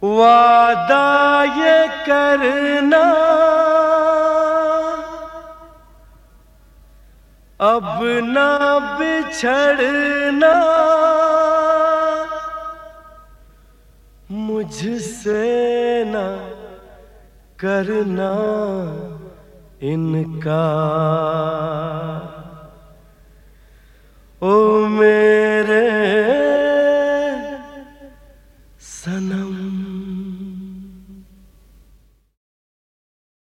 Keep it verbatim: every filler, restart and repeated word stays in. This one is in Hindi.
वादा ये करना अब ना बिछड़ना, मुझसे ना करना इनकार। ओ मेरे